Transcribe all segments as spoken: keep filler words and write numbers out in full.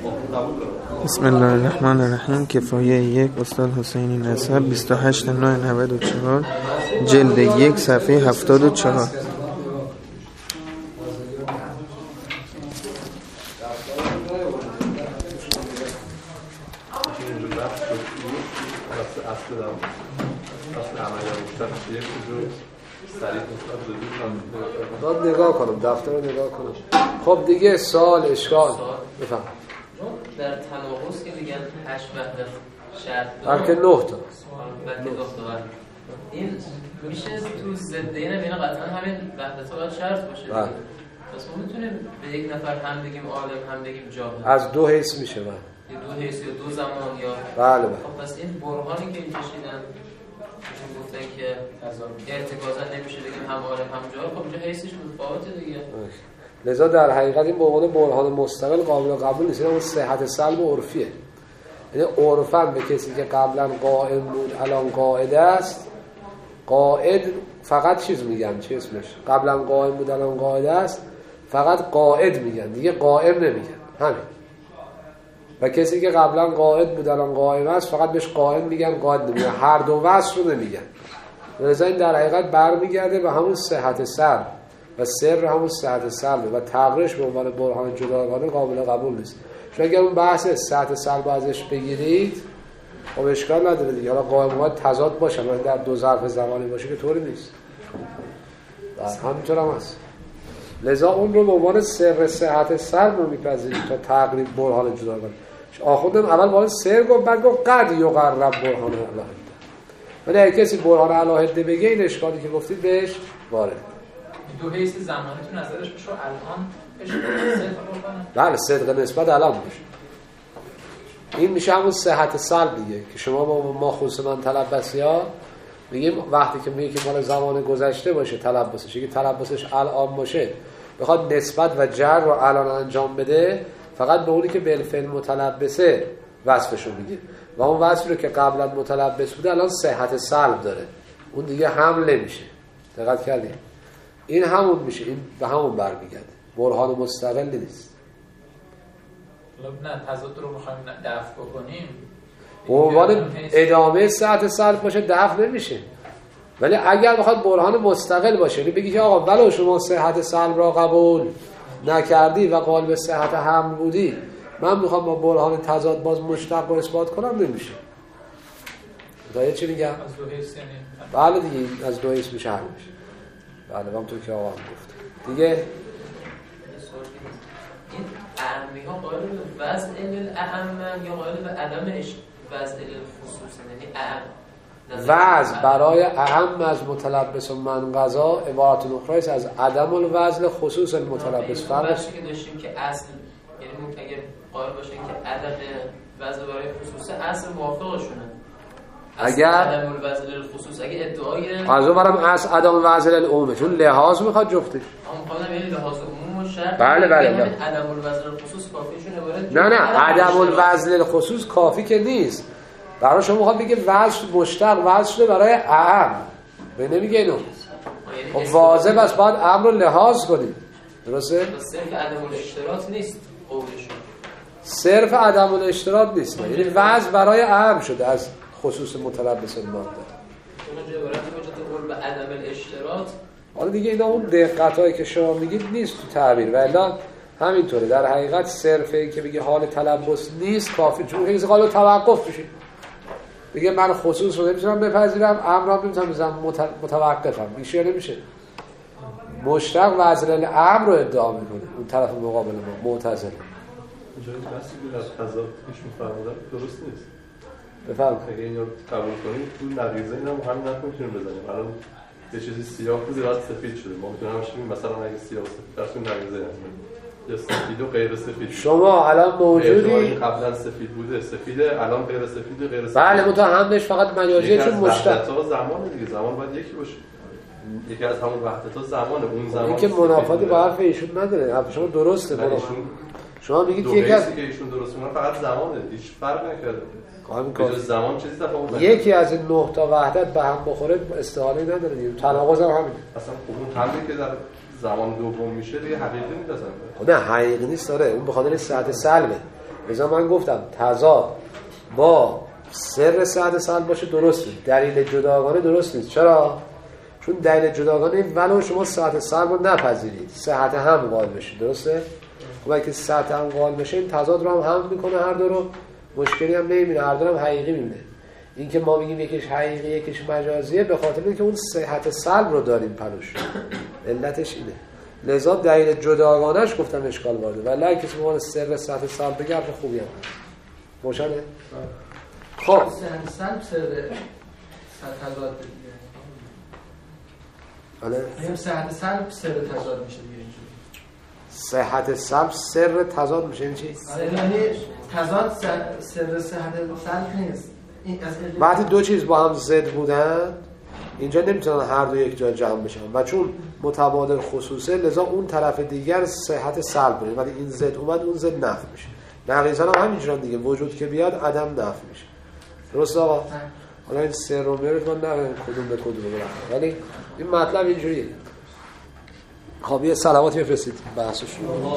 بسم الله الرحمن الرحیم. کفایه یک استاد حسینی نسب بیست و هشت نه نود و چهار جلد یک صفحه هفتاد و چهار. باید نگاه کنم، دفتر رو نگاه کنم. خب دیگه سوال اشکال بفهم. در تناقض که میگن هشت وحدت شرط بلکه نه تا بلکه نه تا این میشه تو ضدین اینا قطعا همین وحدت ها باید شرط باشه. بله. پس ما میتونیم به یک نفر هم بگیم عالم هم بگیم جاهل. از دو حیث میشه. بله. یا دو حیث یا دو زمان یا بله بله. خب پس این برهانی که این کشیدن گفتن که ارتکازا نمیشه بگیم هم عالم هم جاهل، خب اینجا حیثش متفاوته دیگه. لذا در حقیقت این به عنوان برهان مستقل قابل قبول نیست. اون صحت سلب عرفیه. یعنی عرفاً به کسی که قبلا قائم بود الان قاعده است، قاعد فقط چیز میگن، چی اسمش، قبلا قائم بود الان قاعده است، فقط قاعد میگن، دیگه قائم نمیگن. همین. و کسی که قبلا قاعد بود الان قائم است فقط بهش قائم میگن، قاعد نمیگن. هر دو وصف رو نمیگن. لذا این در حقیقت برمیگرده به همون صحت سلب و سر همون صحت سلبه و تغییرش به عنوان برهان جداگانه قابل قبول نیست. چون اگر اون بحث صحت سلب ازش بگیرید خب اشکال نداره دیگه. حالا قائمات تضاد باشه ولی در دو ظرف زمانی باشه که طوری نیست. همینطور هم هست. لذا اون رو به عنوان سر صحت سلب رو میپذیرید تا تقریب برهان جداگانه. آخوندم اول باید سر گفت بعد گفت قد یقرب برهان الهده. ولی اگه کسی برهان الهده بگه این اشکالی که گفتید بهش وارد. دو حیث زمانی تو نظرش بشه الان بشه بله صدق نسبت الان باشه. این میشه همون صحت سلب دیگه که شما با ما خصوصا تلبسی‌ها میگیم وقتی که میگه که مال زمان گذشته باشه تلبسش، که تلبسش الان باشه بخواد نسبت و جر رو الان انجام بده فقط به اونی که بالفعل متلبسه وصفش رو میگه و اون وصفی رو که قبلا متلبس بوده الان صحت سلب داره، اون دیگه حمله میشه. دقت کردید؟ این همون میشه، این به همون برمیگرده، برهان مستقلی نیست. نه تضاد رو میخوایم دفع بکنیم به عنوان ادامه صحت سلب باشه دفع نمیشه. ولی اگر بخواد برهان مستقل باشه یعنی بگی که آقا ولو شما صحت سلب را قبول نکردی و قالب صحت حمل بودی من میخوام با برهان تضاد باز مشتق رو اثبات کنم، نمیشه. دایه چی میگم؟ از دو حیث یعنی بله دیگه از دو حیث میشه حل میشه. بله همونطور که آقا هم گفت دیگه. این اعمی ها قائل به وضع الاعم یا قائل به عدم وضع الخصوص، یعنی اعم وضع برای اعم از متلبس و من قضا عبارت اخرى است از عدم الوضع خصوص المتلبس. فرقش که داشتیم که اصل یعنی اگه قائل باشه که عدم وضع برای خصوص اصل موافقشونه، اگر عدم الوضع للخصوص اگه ادعای قضا برام اصل عدم الوضع للعموم چون لحاظ میخواد جفتش. اما میخوام یعنی لحاظ عموم و شرط. بله بله بله. عدم الوضع للخصوص کافیشون عبارت نه نه عدم الوضع للخصوص کافی که نیست. برای شما میخواد بگه وضع مشتق وضع شده برای اعم به نمیگه اینو. خب واضح است باید امر رو لحاظ کنید. درسته؟ صرف عدم الاشتراط نیست قولشون. صرف عدم الاشتراط نیست. یعنی وضع برای اعم شده از خصوص متلبس ماده. اونجا عبارت وجود قول به عدم الاشتراط. حالا دیگه اینا اون دقتایی که شما میگید نیست تو تعبیر. ولی همینطوره در حقیقت صرف این که بگه حال تلبس نیست کافی. چون کسی قالو توقف بشه بگه من خصوص رو نمیتونم بپذیرم امر رو نمیتونم بزنم متوقفم میشه نمیشه. مشتق وزن الامر رو ادعا میکنه اون طرف مقابل ما معتزله. اینجا بحثی بود از تضاد پیش می‌فرمودن درست نیست. بفهم اگه اینو قبول کنیم تو نقیضه اینا هم همین حرف میتونیم بزنیم. الان یه چیزی سیاه بود راست سفید شده. ما میتونیم همش بگیم مثلا اگه سیاه سفید درس اون نقیضه هست. یا سفید و غیر سفید. شما الان موجودی قبلا سفید بوده، سفیده، الان غیر سفید و غیر سفید. بله متأ همش فقط مجازیه چون مشتق. تا زمان دیگه زمان باید یکی باشه. یکی از همون وحدت‌ها زمانه اون زمان. این که منافاتی با حرف ایشون نداره. حرف شما درسته. شما میگید که یکی از که ایشون درست میگن فقط زمانه، هیچ فرق نکرده. قائم کن زمان چیزی تفاوت یکی از این نه تا وحدت به هم بخوره استحاله نداره دیگه. تناقض هم همینه. اصلا اون حلی که در زمان دوم میشه دیگه حقیقی نیست اصلا. نه حقیقی نیست داره. اون به خاطر صحت سلبه. لذا من گفتم تضاد با سر صحت سلب باشه درست نیست، دلیل جداگانه درست نیست. چرا؟ چون دلیل جداگانه ولو شما صحت سلب رو نپذیرید صحت هم قائل بشید، درسته؟ خب اگه صحت هم قائل بشه این تضاد رو هم هم میکنه هر دو رو، مشکلی هم نمیبینه، هر دو هم حقیقی میبینه. این که ما میگیم یکیش حقیقی یکیش مجازیه به خاطر اینکه اون صحت سلب رو داریم پروش، علتش اینه. لذا دلیل جداگانه‌اش گفتم اشکال وارده، ولی اگه کسی به سر صحت سلب بگه حرف خوبی هم روشنه. خب سلب سر تضاد دیگه. بله. میگم صحت سلب سر تضاد میشه دیگه اینجوری. صحت سلب سر تضاد میشه این چی؟ یعنی تضاد سر صحت سلب نیست. وقتی دو چیز با هم ضد بودن اینجا نمیتونن هر دو یک جا جمع بشن و چون متبادل خصوصه لذا اون طرف دیگر صحت سلب بره، ولی این ضد اومد اون ضد نفی میشه. نقیضا هم همینجوری دیگه، وجود که بیاد عدم نفی میشه. درست آقا؟ حالا این سر رو میارید من نقیدم کدوم به کدوم برم، ولی این مطلب اینجوریه. خب یه صلوات بفرستید بحثش رو.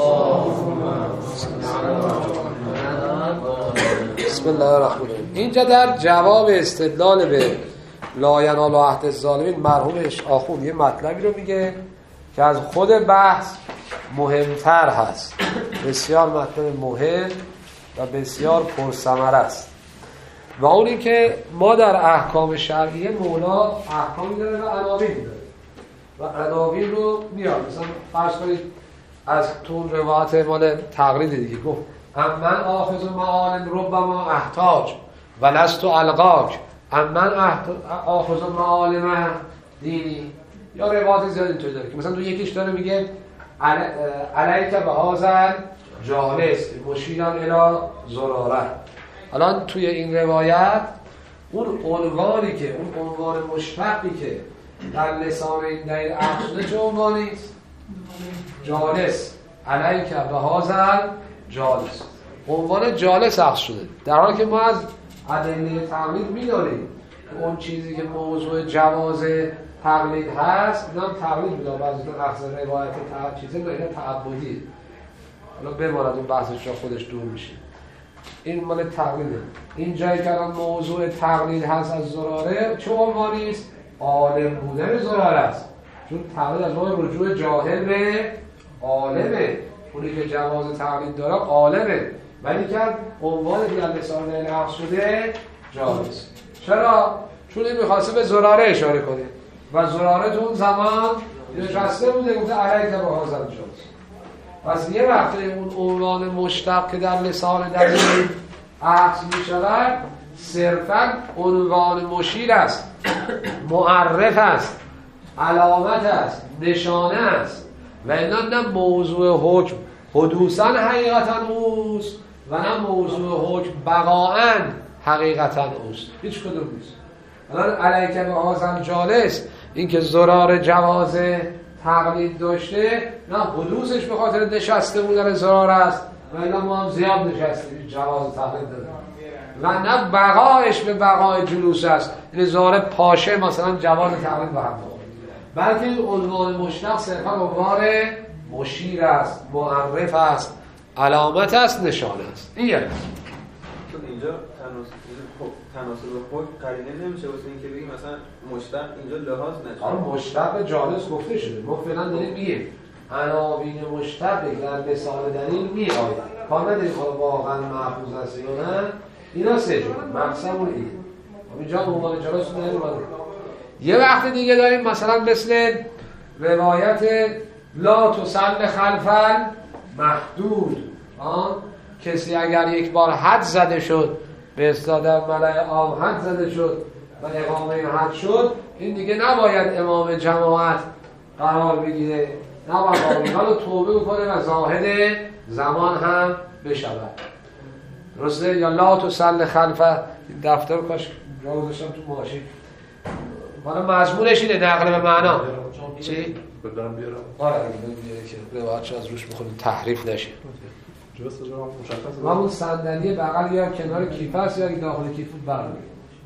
بسم الله الرحمن الرحیم. اینجا در جواب استدلال به لا ینال عهد الظالمین مرحومش آخوند یه مطلبی رو میگه که از خود بحث مهمتر هست، بسیار مطلب مهم و بسیار پرثمره است، و اونی که ما در احکام شرعیه مولا احکامی داره و عناوین داره و عناوین رو میاد. مثلا فرض کنید از تون روایت مال تقلید دیگه گفت امن آخذ معال ربما احتاج و لست القاک، امن آخذ معال من دینی، یا روایت زیاد اینطوری داره که مثلا تو یکیش داره میگه علیک به هازل جالس مشیران الی زراره. الان توی این روایت اون عنوانی که اون عنوان مشتقی که در لسان این دلیل عقل شده چه عنوانی است؟ جالس، علیک به هازل جالس، عنوان جالس عقل شده، در حالی که ما از ادله تقلید می‌دانیم که اون چیزی که موضوع جواز تقلید هست اینا هم تقلید می‌دونم، بعضی اخذ روایت تقلید چیزه اینا تعبدیه. حالا بماند اون بحثش را خودش دور میشه، این مال تقلیده. این جایی که الان موضوع تقلید هست از زراره چه عنوانی است؟ عالم بودن زراره است، چون تقلید از نوع رجوع جاهل به عالمه، اونی که جواز تقلید داره عالمه، ولی که عنوانی که در لسان نقل شده جالس. چرا؟ چون این میخواسته به زراره اشاره کنه و زراره تو اون زمان نشسته بوده گفته علیک به هازل جالس. پس یه وقتی اون عنوان مشتق که در لسان در این عکس می شود صرفا عنوان مشیر است، معرف است، علامت است، نشانه است و اینا نه موضوع حکم حدوثاً حقیقتاً اوست و نه موضوع حکم بقاءً حقیقتاً اوست، هیچ کدوم نیست. الان علیک به هازل جالس این که زرار جواز تقلید داشته نه حدوثش به خاطر نشسته بودن زرار است و اینا ما هم زیاد نشستیم جواز تقلید داریم، و نه بقایش به بقای جلوس است، این زرار پاشه مثلا جواز تقلید با هم داره، بلکه این عنوان مشتق صرفا عنوان مشیر است، معرف است، علامت است، نشانه است. این یعنی چون اینجا تناسب خب تناسب حکم قرینه نمیشه واسه اینکه بگیم مثلا مشتق اینجا لحاظ نشه. آره مشتق جالس گفته شده، ما فعلا داریم میگیم عناوین مشتق در مثال دلیل میآید، کار نداریم حالا واقعا محفوظ است یا نه، اینا سه جور مقصد اون اینه. اینجا عنوان جالس نمیاد. یه وقت دیگه داریم مثلا مثل روایت لا تصل خلف محدود، آه کسی اگر یک بار حد زده شد به اصطلاح در ملأ عام حد زده شد و اقامه حد شد، این دیگه نباید امام جماعت قرار بگیره، نباید حالا توبه بکنه و زاهد زمان هم بشود. درسته؟ یا لا تصل خلف، دفتر کاش جا گذاشتم تو ماشین، حالا مضمونش اینه نقل به معنا. چی؟ بدارم بیارم. آره بیاره که روایتش از روش بخونیم تحریف نشه. جوست جواب مشخصه. ما اون صندلی بغل یا کنار کیف است یا داخل کیف برمی.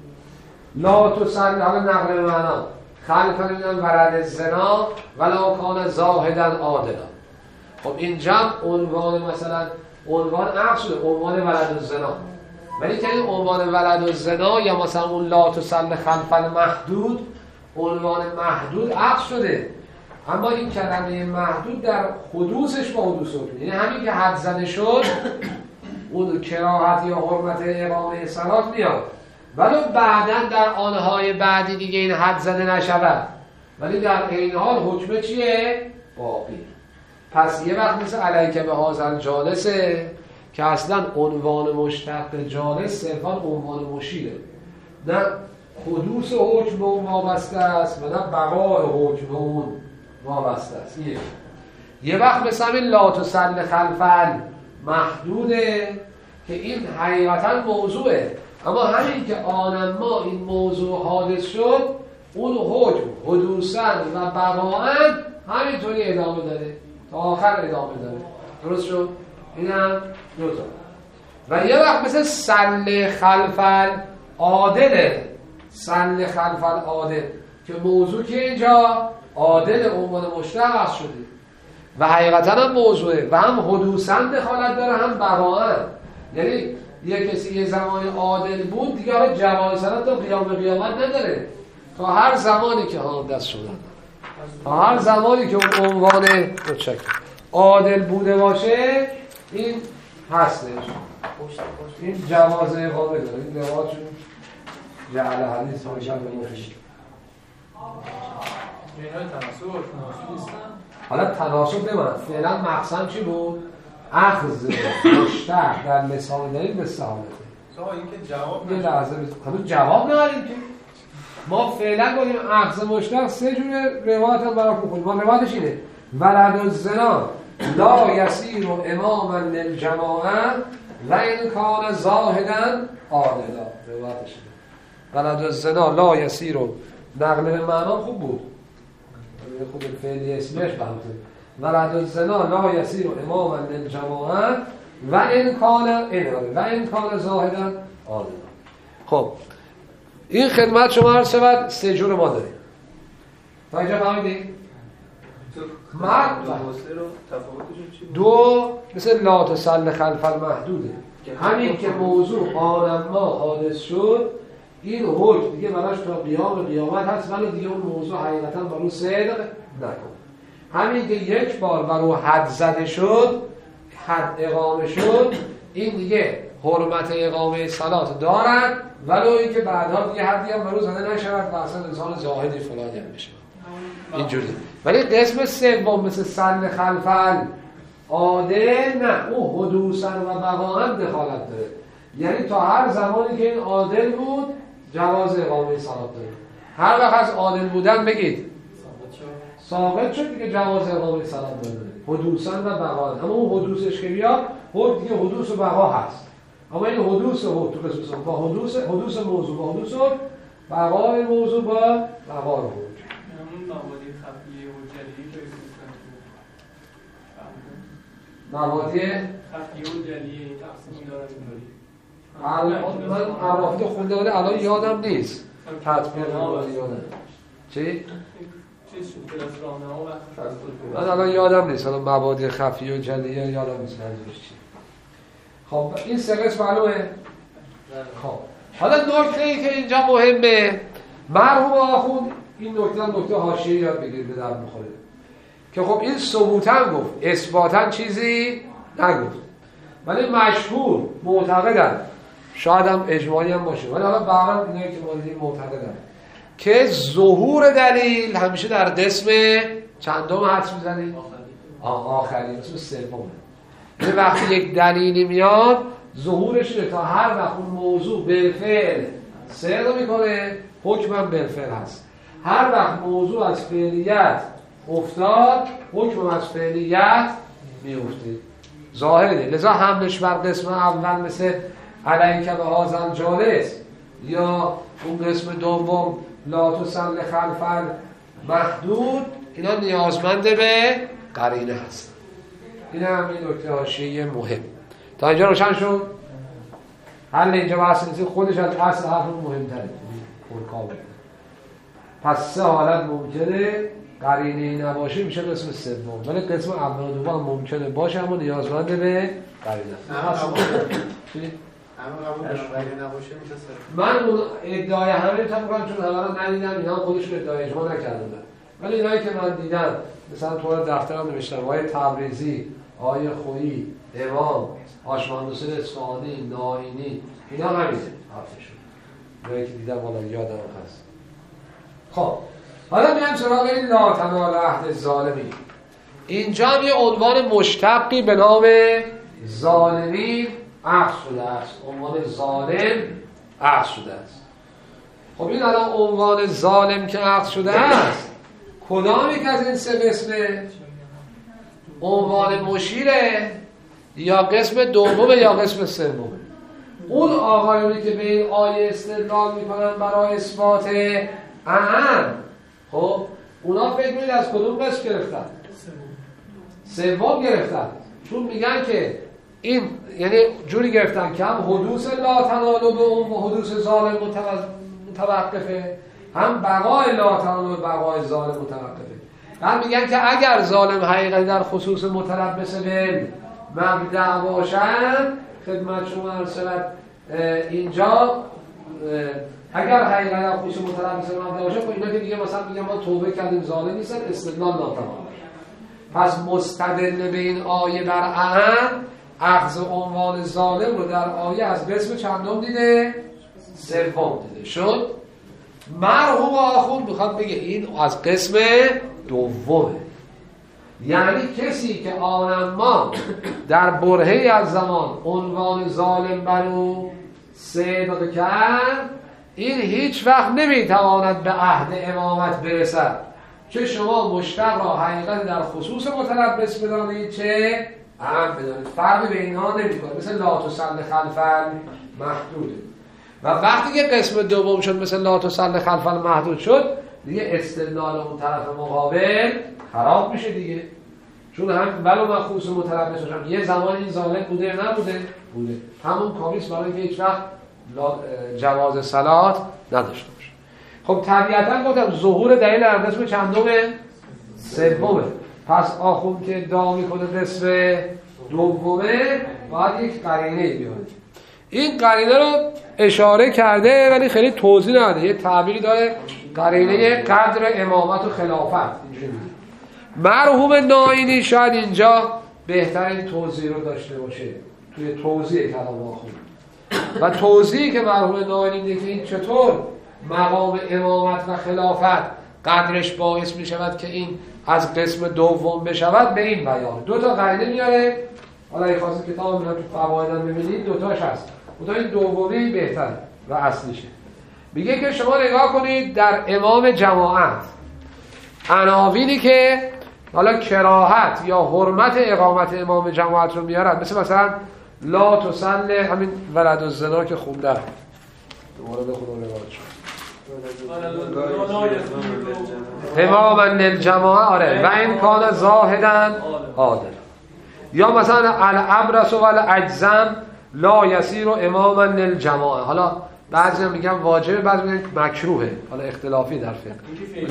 لا تصل حالا نقل به معنا خلف میگن ورد زنا ولا کان زاهدا عادلا. خب اینجا عنوان مثلا عنوان عقد شده عنوان ولد الزنا، ولی که این عنوان ولد الزنا یا مثلا اون لا تسل خلف المحدود عنوان محدود عقد شده، اما این کلمه محدود در حدوثش با حدوث حکم، یعنی همین که حد زده شد اون کراهت یا حرمت اقامه صلات میاد، ولی بعداً در آنهای بعدی دیگه این حد زده نشود، ولی در این حال حکم چیه؟ باقی. پس یه وقت مثل علیک به هازل جالسه که اصلا عنوان مشتق جالس صرفا عنوان مشیره، نه حدوث حکم به اون وابسته است و نه بقای حکم به اون وابسته است. یه یه وقت مثل لا تسل خلف محدوده که این حقیقتا موضوعه، اما همین که آنم ما این موضوع حادث شد اون حکم حدوثاً و بقاءً همینطوری ادامه داره تا آخر ادامه داره. درست شد؟ این هم دو تا. و یه وقت مثل سل خلف العادله، سل خلف العادل که موضوع که اینجا عادل عنوان مشتق شده و حقیقتا هم موضوعه و هم حدوثاً دخالت داره هم بقاءً، یعنی یه کسی یه زمانی عادل بود دیگه آقا جواز صلات تا قیام قیامت نداره، تا هر زمانی که ها دست شدن، تا هر زمانی که اون عنوان عادل بوده باشه این هستش، این جواز اقامه داره. این لغاتشون جعل حدیث باشن به مفید حالا تناسب نمید. فعلا مقصد چی بود؟ اخذ مشتق در لسان دلیل به سهالته. این که جواب یه لحظه بزن جواب نداریم که ما فعلا گفتیم اخذ مشتق سه جور روایت هم برای بخونیم. ما روایتش اینه ولد الزنا لا یسیر اماما للجماعه و این کان زاهدا عادلا. روایتش اینه ولد الزنا لا یسیر، نقل به معنا خوب بود، خود فعلی اسمش بهته ولد الزنا لا یسیر اماما للجماعه و این کان اناره و این کان زاهدا عادلا. خب این خدمت شما هر شود سه جور ما داریم. تا اینجا فهمیدید؟ مرد دو مثل لا تسل خلف المحدوده، همین که موضوع آنما حادث شد این حکم دیگه براش تا قیام قیامت هست، ولی دیگه اون موضوع حقیقتا برای صدق نکن. همین که یک بار برای حد زده شد، حد اقامه شد، این دیگه حرمت اقامه صلات دارد، ولو این که بعدها دیگه حدی هم برای زده نشود و اصلا انسان زاهدی فلانی هم بشه اینجوری. ولی قسم سوم مثل سن خلفل عادل نه، او حدوثاً و بقاءً دخالت داره، یعنی تا هر زمانی که این عادل بود جواز اقامه صلات داره. هر وقت از عادل بودن بگید ثابت شد دیگه جواز اقامه صلات داره، حدوثاً و بقاءً. اما اون حدوثش که بیاد خود دیگه حدوث و بقا هست، اما این حدوث و تو قسم با حدوث حدوث موضوع با حدوث و بقای موضوع با بقای موضوع. موادی خفیه و جلیه که موادی خفیه و جلیه این تقسیمی دارن اینطوری. من عرافی خونده ولی الان یادم نیست تطبیق موادی یادم چی؟ چیز شد که از رانه ها و من الان یادم نیست، الان موادی خفیه و جلیه یادم نیست منظورش چی. خب این سه قسم معلومه؟ خب حالا نکته ای که اینجا مهمه، مرحوم آخوند این نکته نکته حاشیه‌ای یاد بگیرید به در بخوره که خب این ثبوتاً گفت، اثباتاً چیزی نگفت، ولی مشهور معتقدن، شاید هم اجماعی هم باشه، ولی حالا برام اینایی که ما دیدیم معتقدن که ظهور دلیل همیشه در قسم چندم حدس میزنید؟ آخری، قسم سومه. یه وقتی یک دلیلی میاد ظهورش اینه تا هر وقت اون موضوع بالفعل صدق میکنه حکم هم بالفعل هست. هر وقت موضوع از فعلیت افتاد حکم از فعلیت میفته، ظاهره. لذا حملش بر قسم اول مثل علیک به هازل جالس یا اون قسم دوم لا تسل خلف محدود، اینا نیازمند به قرینه هست. این هم این نکته حاشیه‌ای مهم. تا اینجا روشن شد؟ حل اینجا بحث نیست، خودش از اصل حرف مهم‌تره. کامل. پس سه حالت ممکنه قرینه نباشه میشه قسم سوم، ولی قسم اول و دوم ممکنه باشه اما نیازمند به قرینه. چی؟ من اون ادعای همه تا میگم چون حالا ندیدم، اینا خودشون ادعای اجماع نکردن، ولی اینایی که من دیدم مثلا تو دفترم نوشتم آقای تبریزی، آقای خویی، امام، هاشم‌الحسین اصفهانی، ناینی، اینا همین حرفشون اینایی که دیدم حالا یادم هست. خب حالا میام سراغ این لا تنال عهد الظالمین. اینجا هم یه عنوان مشتقی به نام ظالمین عقد شده است، عنوان ظالم عقد شده است. خب این الان عنوان ظالم که عقد شده است کدام یک از این سه قسمه؟ عنوان مشیره یا قسم دومه یا قسم سومه؟ اون آقایونی که به این آیه استدلال میکنن برای اثبات اهم، خب اونا فکر می‌کنید از کدوم قسم گرفتن؟ سوم گرفتن، چون میگن که این یعنی جوری گرفتن که هم حدوث لا تنالو به اون و حدوث ظالم متوقفه، هم بقای لا تنالو به بقای ظالم متوقفه. بعد میگن که اگر ظالم حقیقی در خصوص متلبس به مبدأ باشن، خدمت شما عرض شود اینجا اگر حقیقی در خصوص متلبس به مبدأ باشه، خب اینا که دیگه مثلا میگن ما توبه کردیم ظالم نیستن، استدلال ناتمام. پس مستدل به این آیه بر اهم اخذ عنوان ظالم رو در آیه از قسم چندم دیده؟ سوم دیده شد. مرحوم آخون میخواد بگه این از قسم دومه، یعنی کسی که آنما در برهه‌ای از زمان عنوان ظالم بر او صدق کرد، این هیچ وقت نمیتواند به عهد امامت برسد، چه شما مشتق را حقیقت در خصوص متلبس بدانید چه اهم بدانید. فرقی به اینها نمیکنه، مثل لا تسل خلف المحدود. و وقتی که قسم دوم شد مثل لا تسل خلف المحدود شد، دیگه استدلال اون طرف مقابل خراب میشه دیگه، چون هم ولو من خصوص متلبس باشم یه زمان این ظالم بوده یا نبوده؟ بوده. همون کامیس برای اینکه هیچ وقت جواز صلات نداشته باشه. خب طبیعتا گفتم ظهور دلیل در قسم چندمه؟ سومه. پس آخون که ادعا میکنه قسم دومه باید یک قرینه بیاره. این قرینه رو اشاره کرده ولی خیلی توضیح نده، یه تعبیری داره قرینه قدر امامت و خلافت. مرحوم ناینی شاید اینجا بهترین توضیح رو داشته باشه توی توضیح کلام آخون. و توضیحی که مرحوم ناینی میده که این چطور مقام امامت و خلافت قدرش باعث می شود که این از قسم دوم بشود، به این بیان دو تا قرینه میاره. حالا اگه خواستید کتاب میاد تو فوایدم ببینید دوتاش هست، دوتا این دومی بهتر و اصلیشه. میگه که شما نگاه کنید در امام جماعت عناوینی که حالا کراهت یا حرمت اقامت امام جماعت رو میارن، مثل مثلا لا تسل، همین ولد الزنا که خوندن دوباره بخونم روایت شد اماما للجماعه، آره، و این کان زاهدن عادل. یا مثلا الابرس و الاجزم لا یسیر اماما للجماعه. حالا بعضی هم میگن واجبه، بعضی میگن مکروهه، حالا اختلافی در فقه.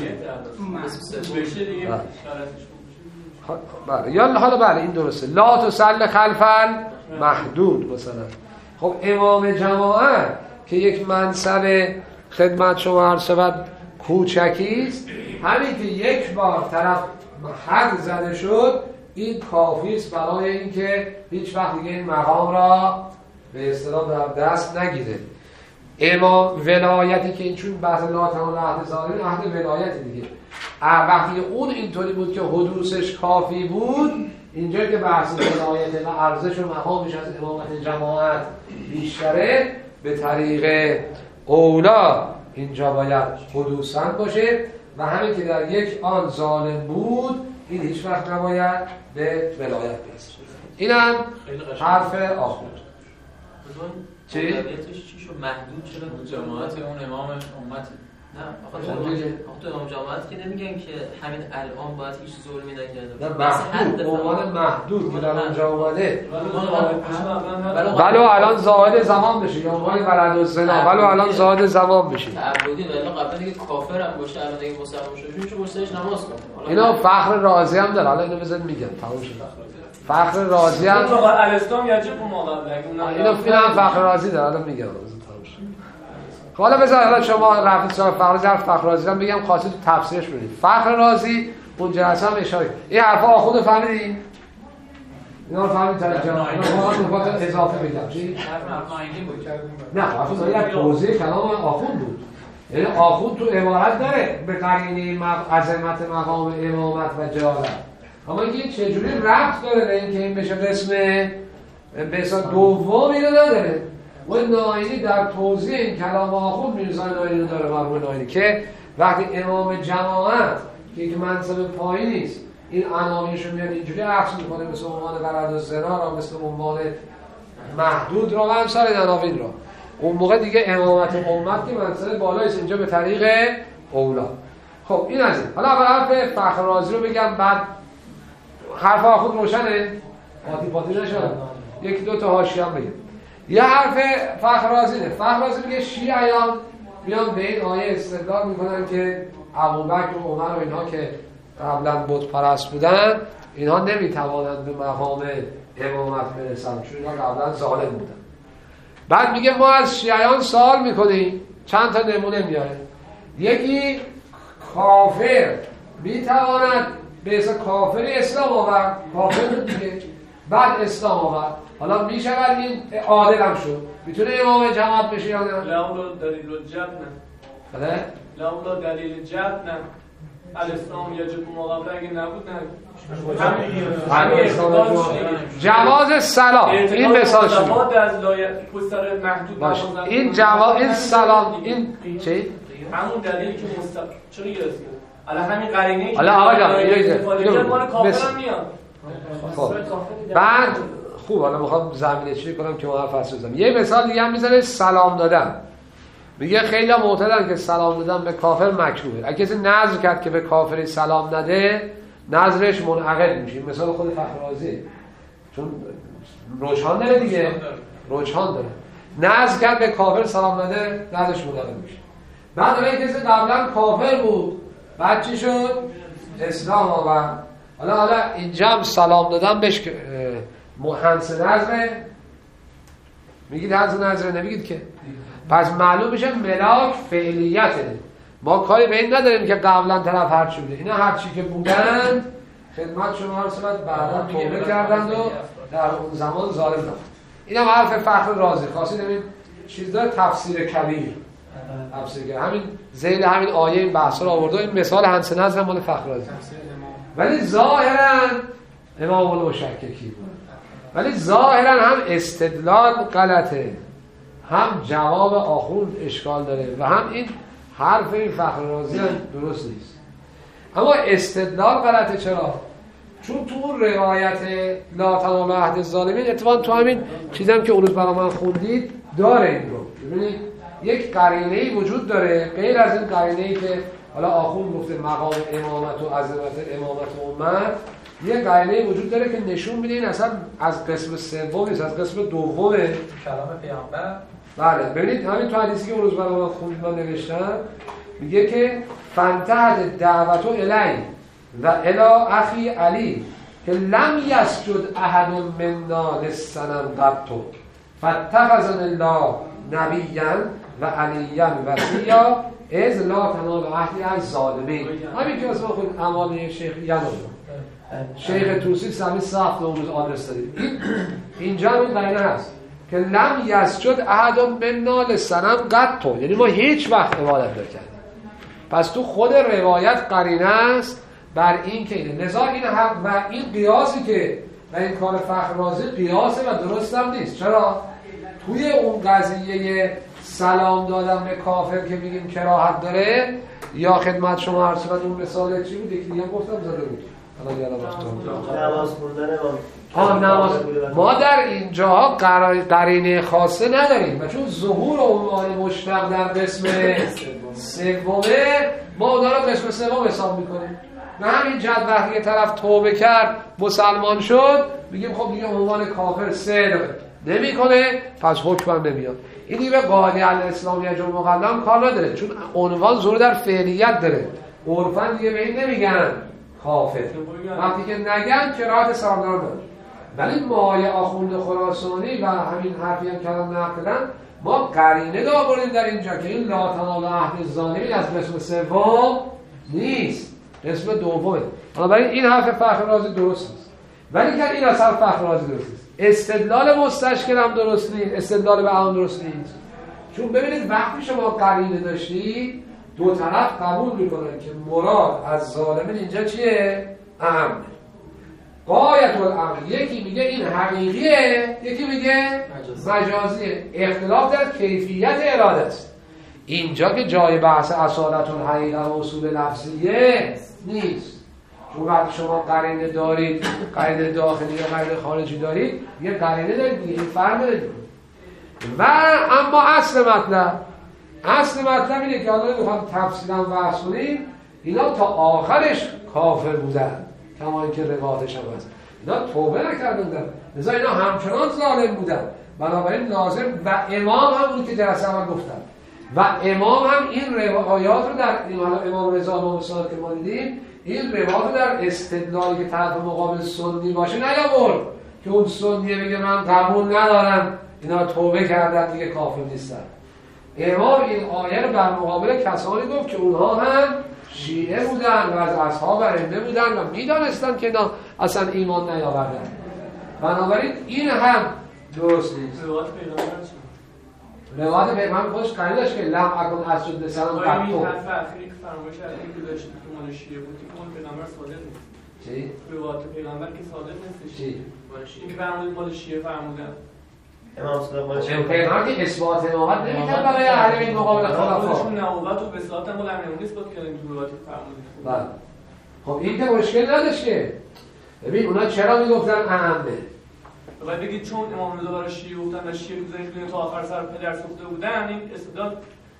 بله یا حالا بله این درسته، لا تسل خلف المحدود مثلا. خب امام جماعه که یک منصب خدمت شما عرض شود کوچکی است، همین که یک بار طرف حد زده شد این کافی است برای اینکه هیچ وقت دیگه این مقام را به اصطلاح در دست نگیره. امام ولایتی که این چون بحث لا تنال عهد ظالمین عهد ولایت دیگه، وقتی اون اینطوری بود که حدوثش کافی بود، اینجا که بحث ولایت و ارزش و مقامش از امامت جماعت بیشتره، به طریق اولا اینجا باید حدوثاً باشه و همین که در یک آن ظالم بود این هیچ وقت نباید به ولایت برسه. اینم حرف آخر. چی؟ اولویتش چی شد؟ محدود شده جماعت اون امام امت. نه آخه تو امام جماعت که نمیگن که همین الان باید هیچ ظلمی نکرده نه محدود به عنوان محدود که در اونجا اومده ولو الان زائد زمان بشه یا عنوان ولد الزنا ولو الان زائد زمان بشه تعبدی ولی قبلا دیگه کافر هم باشه الان دیگه مسلمان شده میشه گسترش نماز کنه. اینا فخر رازی هم داره، حالا اینو بزن میگم تموم شد. فخر رازی هم الاسلام یجب مقابله اینا فیلم فخر رازی داره، حالا میگم حالا بذار حالا شما رفت سر فخر رازی فخر رازی رو بگم خاصی تو تفسیرش ببینید. فخر رازی اون جلسه هم اشاره این حرفا آخوند فهمیدین؟ اینا رو فهمیدین تا اینجا؟ اینا فقط نکات اضافه بگم چی؟ نه حرف یک توضیح کلام آخوند بود. یعنی آخوند تو عبارت داره به قرینه عظمت مقام امامت و جلالت، اما اینکه چجوری ربط داره به اینکه این بشه قسم به حساب دوم اینو نداره. و ناینی در توضیح این کلام آخوند میرزا ناینی رو داره مرحوم ناینی که وقتی امام جماعت که یک منصب پایین نیست این عناوینشو میاد اینجوری عکس میکنه مثل عنوان ولد الزنا را مثل عنوان محدود را و امثال این عناوین را، اون موقع دیگه امامت امت که منصب بالاییست اینجا به طریق اولا. خب این از این. حالا اول حرف فخر رازی رو بگم بعد حرف آخوند روشنه؟ پاتی پاتی نشد؟ یک دو تا حاشیه هم بگم. یه حرف فخر رازی نه. فخر رازی میگه شیعیان میان به این آیه استدلال میکنن که ابوبکر و عمر و اینها که قبلا بت پرست بودن اینها نمیتوانند به مقام امامت برسن چون اینها قبلا ظالم بودن. بعد میگه ما از شیعیان سوال میکنیم، چند تا نمونه میاره. یکی کافر میتواند به اسم کافر اسلام آورد، کافر دیگه بعد اسلام آورد، حالا میشود این عادل هم شد، میتونه امام جماعت بشه یا نه؟ لولا دلیل الجد نه. بله؟ لولا دلیل جد نه. الاسلام یجب مقابله اگه نبود نه. همین اسلام جواز سلام این مثال شد. از لایه پستر محدود باشه. این جواز این سلام این چی؟ همون دلیلی که مستقیم چرا گرفته؟ الان همین قرینه‌ای که حالا آقا جان اینجا مال کافر هم میاد. خب بعد خوب حالا میخوام زمینه چی کنم که ما حرف فصل بزنم. یه مثال دیگه هم میزنه سلام دادن. میگه خیلی معتقدن که سلام دادن به کافر مکروهه. اگه کسی نذر کرد که به کافری سلام نده نذرش منعقد میشه. مثال خود فخر رازی چون روشان داره دیگه، روشان داره. نذر کرد به کافر سلام نده نذرش منعقد میشه. بعد اگه کسی قبلا کافر بود بعد چی شد؟ اسلام آورد. حالا حالا اینجا هم سلام دادن بهش محنس نظره میگید هنس نظره نمیگید که پس معلوم میشه ملاک فعلیته. ما کاری به این نداریم که قبلا طرف هرچی بوده، اینا هرچی که بودن خدمت شما رسولت بعدا توبه کردند و در اون زمان ظالم نبود. این هم حرف فخر رازی خاصی نمید چیز داره تفسیر کبیر تفسیر که همین زیل همین آیه این بحث رو آورده. این مثال هنس نظر مال فخر رازی ولی ظاهرا امام المشککی بود، ولی ظاهرا هم استدلال غلطه هم جواب آخوند اشکال داره و هم این حرف این فخر رازی هم درست نیست. اما استدلال غلطه چرا؟ چون تو اون روایت لا تنالوا عهد الظالمین اتفاقا تو همین چیزی که اون روز برای من خوندید داره این رو. ببینید یک قرینه‌ای وجود داره غیر از این قرینه‌ای که حالا آخوند گفته مقام امامت و عظمت امامت و امت، یه قرینه‌ای وجود داره که نشون میده این اصلا از قسم سوم نیست، از قسم دومه کلام پیامبر. بله ببینید همین تو حدیثی که اون روز برای من خوندید من نوشتم میگه که فانتهت دعوت الی و الی اخی علی که لم یسجد احد منا للصنم قط فاتخذن الله نبیا و علیا وصیا از لا تنال عهدی از ظالمین. همین که اصلا خود اعمال شیخ یادم شیخ توسی سمی سخت اون روز آدرس دادید. اینجا هم این قرینه هست که لم یسجد احد منا للصنم قط، یعنی ما هیچ وقت عبادت نکردیم. پس تو خود روایت قرینه است بر این که اینه. لذا این حق و این قیاسی که و این کار فخر رازی قیاسه و درست هم نیست. چرا؟ توی اون قضیه سلام دادم به کافر که میگیم کراهت داره یا خدمت شما عرض کردم اون مثال چی بود؟ یکی دیگه گفتم زده بود. الان یادم رفت. نماز خوندن آه نماز ما در اینجاها قرینه خاصه نداریم و چون ظهور عنوان مشتق در قسم سومه ما اونا رو قسم سوم حساب میکنیم. نه همین جد وقتی یه طرف توبه کرد مسلمان شد میگیم خب دیگه عنوان کافر صدق نمیکنه پس حکمم نمیاد. این دیگه به قاعده الاسلامی اجر مقدم کار نداره، چون عنوان زور در فعلیت داره. عرفاً دیگه به این نمیگن کافر، وقتی که نگن قرائت سالار داره. ولی مایه آخوند خراسانی و همین حرفی هم کردن نقدن ما قرینه داریم در اینجا که این لا تنال عهد الظالمین از قسم سوم نیست، قسم دومه. بنابراین این حرف فخر رازی درست نیست، ولی که این اصل فخر رازی درست نیست. استدلال مستشکل هم درست نیست، استدلال به هم درست نیست. چون ببینید وقتی شما قرینه داشتید دو طرف قبول میکنن که مراد از ظالمین اینجا چیه؟ امن. غایت الامر، یکی میگه این حقیقیه، یکی میگه مجازیه. اختلاف در کیفیت اراده است. اینجا که جای بحث اصالت الحقیقه و اصول لفظیه نیست. چون وقتی شما قرینه دارید، قرینه داخلی یا قرینه خارجی دارید، یه قرینه دارید دیگه، این فرق دارید. و اما اصل مطلب اصل مطلب اینه که حالا میخوام تفصیلا بحث کنیم، اینا تا آخرش کافر بودن کما اینکه روایتش هم هست، اینا توبه نکردن، لذا اینا همچنان ظالم بودن. بنابراین لازم و امام هم اون که جلسه اول گفتن و امام هم این روایات رو در امام رضا امام صادق که ما دیدیم، این روایات رو در استدلالی که طرف مقابل سنی باشه نیاورد که اون سنیه بگه من قبول ندارم اینا توبه کردن دیگه کافر نیستن. امام این آیه رو بر مقابل کسانی گفت که اونها هم شیعه بودن و از اصحاب ائمه بودن و میدانستن که اینا اصلا ایمان نیاوردن. بنابراین این هم درست نیست. روایت پیغمبر چی؟ روایت پیغمبر خودش قرینه داشت که لم اکن اسجد لسلام قطع. این حرف اخیری که فرمایش کردین که داشت که مال شیعه بود که مال پیغمبر صادق نیست. چی؟ روایت پیغمبر که صادق نیست. چی؟ این که فرمودید مال شیعه فرمودن. امام صادق مال شیعه. پیغمبر که اثبات امامت نمی‌کرد برای اهل بیت مقابل خلفا. خودشون نبوت و وصالت هم مال امام اثبات کردن تو روایت فرمودید. بله. خب این که مشکل نداشت که. ببین اونا چرا میگفتن اهمه؟ باید بگید چون امام رضا برای شیعه بودن و شیعه گذاشت بودن تا آخر سر پدر سوخته بودن، این استدلال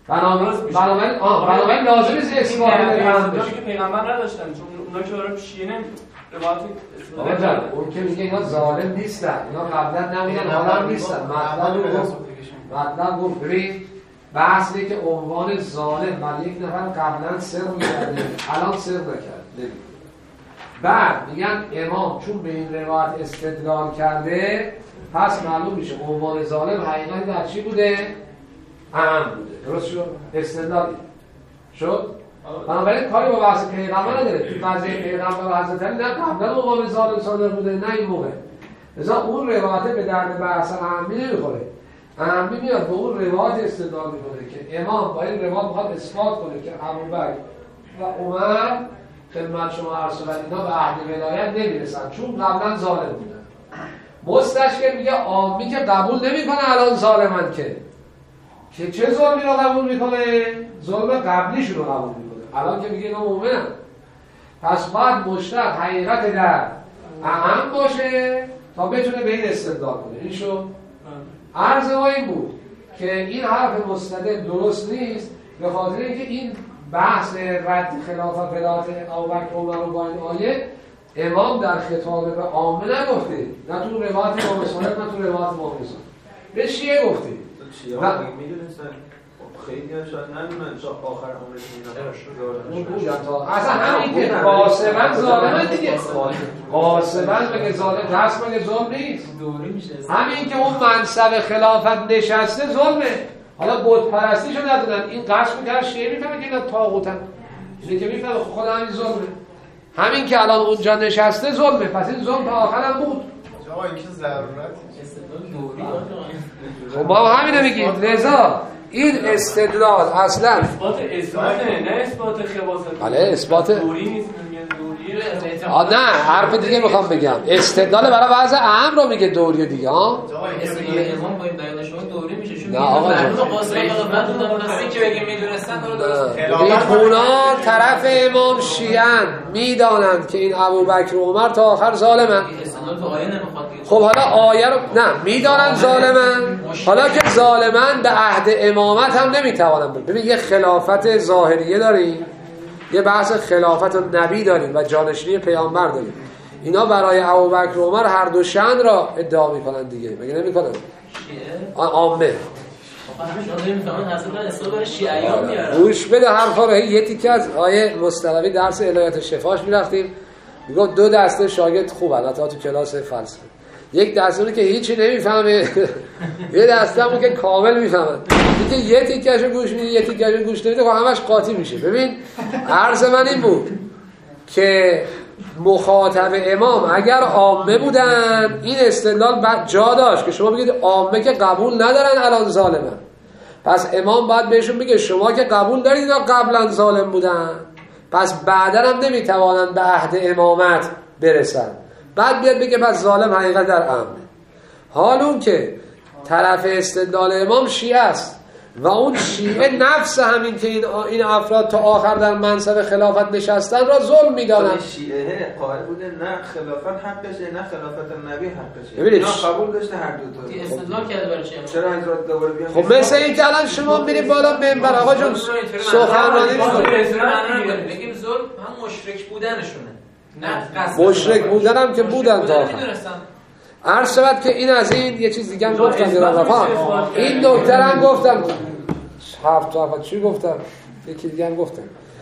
بنابراین آه بنابراین لازم نیست اثبات پیغمبر بشه که پیغمبر نداشتن، چون اونا که برای شیعه نمی روایت استدلال کردن. اون که میگه اینا ظالم نیستن، اینا قبلا نمیدن حالا نیستن. مطلب گفت مطلب گفت ببین بحث اینه که عنوان ظالم ولی یک نفر قبلا سر می‌کرده الان سر نکرد. بعد میگن امام چون به این روایت استدلال کرده پس معلوم میشه عنوان ظالم حقیقت در چی بوده؟ اهم بوده. درست شد؟ استدلالی شد؟ بنابراین کاری با بحث پیغمبر نداره. تو قضیه پیغمبر و حضرت علی نه قبلا عنوان ظالم صادق بوده نه این موقع. لذا اون روایت به درد بحث اهمی نمیخوره. اهمی میاد به اون روایت استدلال میکنه که امام با این روایت میخواد اثبات کنه که ابوبکر و عمر خدمت شما عرض کردم اینا به عهد ولایت نمیرسن چون قبلا ظالم بودن. مستشکل میگه عامی که قبول نمیکنه الان ظالمن که که چه ظلمی رو قبول میکنه؟ ظلم قبلیشون رو قبول میکنه. الان که میگه اینا مومنن پس باید مشتق حقیقت در اهم باشه تا بتونه به این استدلال کنه. این شد عرض ما این بود که این حرف مستدل درست نیست به خاطر اینکه این بحث رد خلافت ولایت ابوبکر و عمر با این آیه امام در خطاب به عامه نگفته، نه تو روایت امام صادق نه تو روایت مخلص، به شیعه گفته. شیعه ها میدونستن خیلی هم شاید نمیدونن تا آخر عمرشون اینا اصلا همین که قاسمن ظالمه دیگه، قاسمن مگه ظالم قسم مگه ظلم نیست؟ همین که اون منصب خلافت نشسته ظلمه. حالا بت پرستیشو ندونن این قسم می‌کرد شیعه میفهمه که اینا طاغوتن، اینه که میفهمه خود همین ظلمه. همین که الان اونجا نشسته ظلمه، پس این ظلم تا آخر هم بود. آقا این که ضرورت استدلال دوری خب ما همینو میگیم. رضا این استدلال اصلا اثبات اثبات نه اثبات خواص. بله اثبات دوری نیست، میگن دوریه. آ نه حرف دیگه میخوام بگم. استدلال برای وضع اهم رو میگه دوری دیگه ها. استدلال امام با این بیان شما دوری میشه چون نه آقا جان قاسم خلافت ندونستی که بگیم میدونستن رو درست. بیخونا طرف امام شیعن میدانند که این ابوبکر و عمر تا آخر ظالمن. منظور تو آیه نمیخواد دیگه. خب حالا آیه رو نه میدانن ظالمن، حالا که ظالمن به عهد امامت هم نمیتوانن. ببین یه خلافت ظاهریه داریم، یه بحث خلافت نبی داریم و جانشینی پیامبر داریم. اینا برای ابوبکر و عمر هر دو شأن را ادعا میکنن دیگه، مگه نمیکنن؟ عامه گوش بده حرفا رو. یه تیکه از آیه مستقوی درس الهیات شفاش میرفتیم، میگه دو دسته شاگرد خوب البته تو کلاس فلسفه، یک دسته اونه که هیچی نمیفهمه، یه دسته همون که کامل میفهمه. دیگه یه تیکهشو گوش میدی یه تیکهشو گوش نمیدی خب همش قاطی میشه. ببین عرض من این بود که مخاطب امام اگر عامه بودن این استدلال جا داشت که شما بگید عامه که قبول ندارن الان ظالمن، پس امام باید بهشون بگه شما که قبول دارید اینا قبلا ظالم بودن، پس بعدا هم نمیتوانن به عهد امامت برسن. بعد بیاد بگه پس ظالم حقیقت در امنه. حال اون که طرف استدلال امام شیعه است و اون شیعه نفس همین که این این افراد تا آخر در منصب خلافت نشستن را ظلم می‌دانند. شیعه قائل بوده نه خلافت حقشه نه خلافت نبی حقشه. ببینید نه قبول داشته هر دو تا. استدلال کرده برای شیعه. چرا حضرت دوباره بیان؟ خب مثل این که الان شما میرید بالا منبر آقا جون سخنرانی می‌کنید. بگیم ظلم هم مشرک بودنشونه. نه قصد مشرک بودن هم که بودن تا آخر. عرض شود که این از این یه چیز دیگه هم گفتم جناب رفا، این دکتر هم گفتم هفت تا هفت چی گفتم یکی دیگه هم گفتم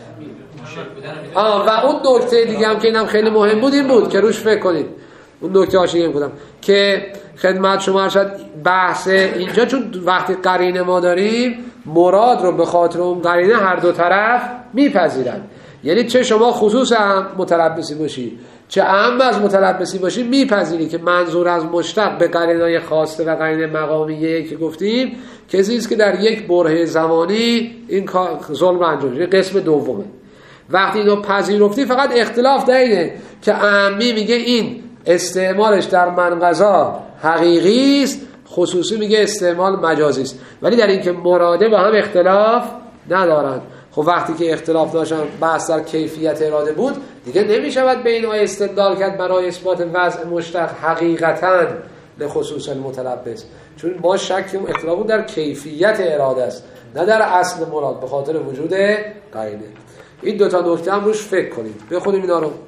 آه و اون نکته دیگه هم که اینم خیلی مهم بود این بود که روش فکر کنید. اون نکته هاشی هم گفتم که خدمت شما ارشد بحث اینجا چون وقتی قرینه ما داریم مراد رو به خاطر اون قرینه هر دو طرف میپذیرن، یعنی چه شما خصوص هم متلبسی باشی چه اهم از متلبسی باشی میپذیری که منظور از مشتق به قرینه‌های خاصه و قرینه مقامیه که گفتیم کسی است که در یک برهه زمانی این ظلم رو انجام میده. قسم دومه وقتی اینو پذیرفتی فقط اختلاف در اینه که اهمی میگه این استعمالش در منقضا حقیقی است، خصوصی میگه استعمال مجازی است، ولی در اینکه مراده با هم اختلاف ندارن. خب وقتی که اختلاف داشتن بحث در کیفیت اراده بود دیگه نمیشود به این آیه استدلال کرد برای اثبات وضع مشتق حقیقتاً لخصوص المتلبس، چون ما شک و اختلاف در کیفیت اراده است نه در اصل مراد به خاطر وجود قرینه. این دو تا نکته هم روش فکر کنید، بخونیم اینا رو.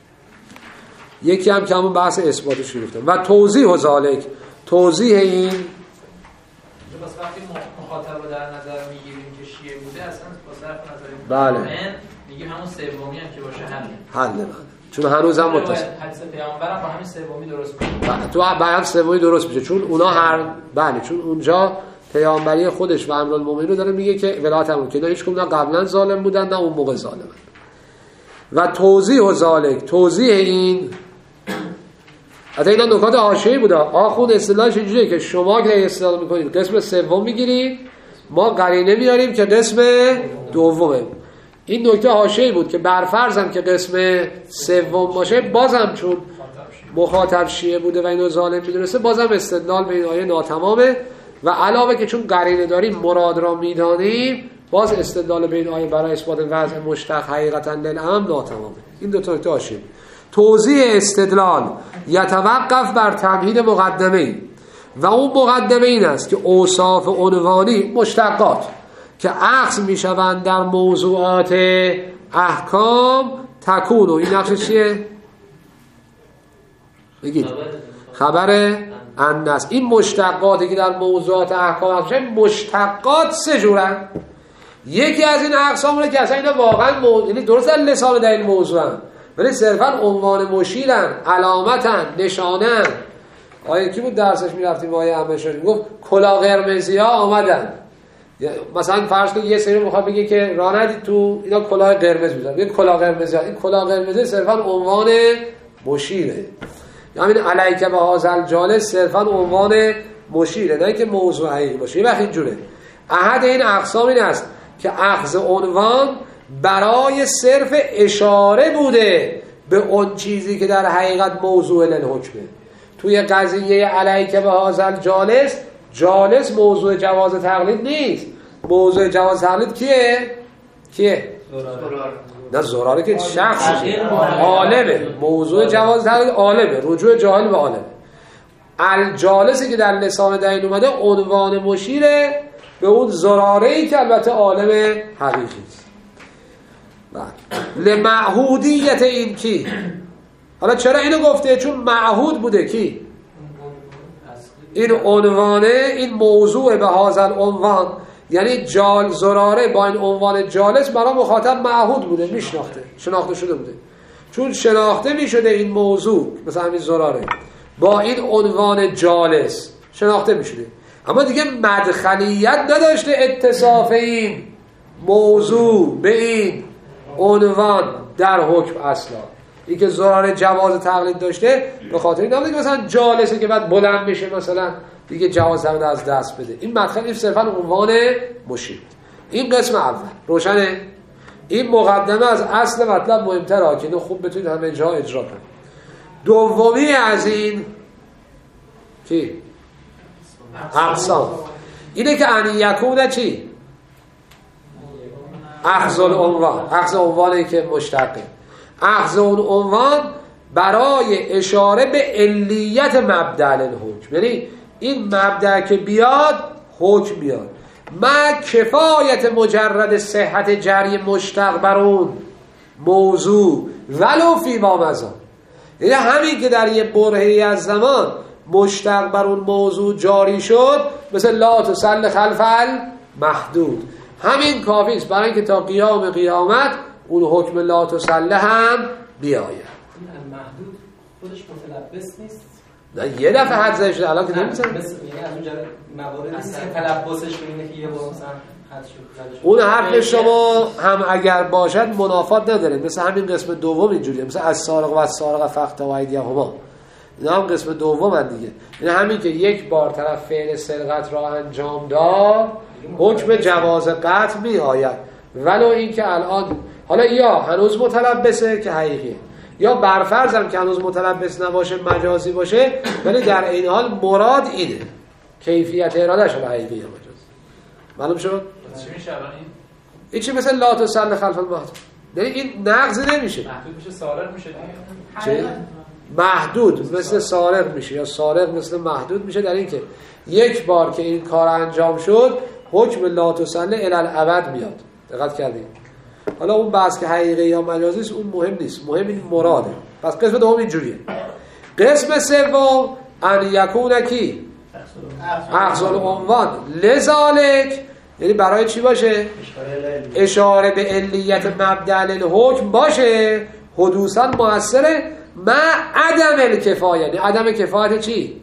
یکی هم که همون بحث اثباتش گفتم و توضیح و ذالک، توضیح این بس وقتی مخاطب رو در نظر میگیریم که شیعه بوده اصلا با صرف بله نظر میگیم همون سومی هم که باشه حله حله بله چون هنوز هم متصل حدیث پیامبر هم با همین سومی درست میشه. تو بعد سومی درست میشه چون اونا هر بله چون اونجا پیامبری خودش و امیرالمومنین رو داره میگه که ولایت هم که نه هیچ کدوم نه قبلا ظالم بودن نه اون موقع ظالمن. و توضیح و ذالک، توضیح این حتی اینا نکات حاشیه‌ای بوده. آخوند اصطلاحش اینجوریه که شما که استدلال میکنید قسم سوم میگیرید ما قرینه میاریم که قسم دومه. این نکته حاشیه‌ای بود که برفرضم که قسم سوم باشه بازم چون مخاطب شیعه بوده و اینو ظالم میدونسته بازم استدلال به این آیه ناتمامه و علاوه که چون قرینه داریم مراد را میدانیم باز استدلال به این آیه برای اثبات وضع مشتق حقیقتا للعام ناتمامه. این دو تا نکته حاشیه‌ای. توضیح استدلال یتوقف بر تمهید مقدمه و اون مقدمه این است که اوصاف عنوانی مشتقات که اخذ می شوند در موضوعات احکام تکون و این نقش چیه؟ بگید خبر انس. این مشتقاتی که در موضوعات احکام اخذ مشتقات سه جورن. یکی از این اقسام رو که اصلا اینا واقعا مو... یعنی درست در لسان در این موضوع هم ولی صرفا عنوان مشیرن، علامتن، نشانن. آیه کی بود درسش میرفتیم آیه همشون گفت کلا قرمزی ها آمدن. مثلا فرض کنید یه سری میخواد بگه که راه ندید تو اینا کلاه قرمز میذارن میگه کلا قرمزی ها. این کلا قرمزی صرفا عنوان مشیره، یعنی علیک به هذا جالس صرفا عنوان مشیره نه که موضوع حقیقی باشه. وقتی اینجوره احد این اقسام این است که اخذ عنوان برای صرف اشاره بوده به اون چیزی که در حقیقت موضوع للحکمه. توی قضیه علیک به هذا جالس جالس موضوع جواز تقلید نیست. موضوع جواز تقلید کیه؟ کیه؟ نه زراره که شخصشه، عالمه، موضوع جواز تقلید عالمه، رجوع جاهل به عالمه. الجالسی که در لسان دلیل اومده عنوان مشیره به اون زراره‌ای که البته عالم حقیقی است. لمعهودیت این کی؟ حالا چرا اینو گفته؟ چون معهود بوده کی؟ این عنوانه، این موضوع به هازل عنوان، یعنی جال زراره با این عنوان جالس برای مخاطب معهود بوده، میشناخته، شناخته شده بوده. چون شناخته میشده این موضوع مثلا همین زراره با این عنوان جالس شناخته میشده، اما دیگه مدخلیت نداشته اتصاف این موضوع به این عنوان در حکم اصلا. این که زراره جواز تقلید داشته به خاطر این نبوده که مثلا جالسه که بعد بلند بشه مثلا دیگه جواز تقلید از دست بده. این مدخل این صرفا عنوان مشیر. این قسم اول روشنه. این مقدمه از اصل مطلب مهمتره که اینو خوب بتونید همه جا اجرا کنید. دومی از این چی؟ اقسام اینه که ان یکونه چی؟ اخذ العنوان. اخذ عنوانی که مشتقه. اخذ اون عنوان برای اشاره به علیت مبدأ الحکم، یعنی این مبدأ که بیاد حکم بیاد. ما کفایت مجرد صحت جری مشتق بر اون موضوع ولو فی ما مضی، یعنی همین که در یه برهه‌ای از زمان مشتق بر اون موضوع جاری شد، مثل لا تسل خلف المحدود، همین کافی است برای اینکه تا قیام قیامت اون حکم لا تسل هم بیاید. المحدود خودش متلبس نیست؟ نه یه دفعه حد زده شده الان که نمی‌زنه، یعنی از اونجا مواردی نیست که تلبسش می‌بینه که یه بار مثلا حد شد. اون حرف شما هم اگر باشد منافات نداره، مثل همین قسم دوم اینجوریه، مثل از سارق و از سارق فقط و ایدیهما، اینا هم قسم دوم هم دیگه. یعنی همین که یک بار طرف فعل سرقت را انجام داد حکم جواز قطع می آید، ولو این که الان حالا یا هنوز متلبسه که حقیقیه، یا برفرض هم که هنوز متلبس نباشه مجازی باشه، ولی در این حال مراد اینه، کیفیت ارادهش رو حقیقی یا مجازی. معلوم شد؟ چی میشه الان این؟ این چی مثل لا تسل خلف المحدود، یعنی این نقض نمیشه، محدود میشه سارق میشه چه؟ محدود مثل سارق میشه یا سارق مثل محدود میشه، در این که یک بار که این کار انجام شد حکم لا تسل الی الابد میاد. دقت کردید؟ حالا اون بحث که حقیقی یا مجازی است اون مهم نیست، مهم این مراده. پس قسم دوم اینجوریه. قسم سوم ان یکون کی اخذ العنوان لذالک، یعنی برای چی باشه؟ اشاره به علیت مبدأ الحکم باشه، حدوثا مؤثره مع عدم الکفایه. یعنی عدم کفایت چی؟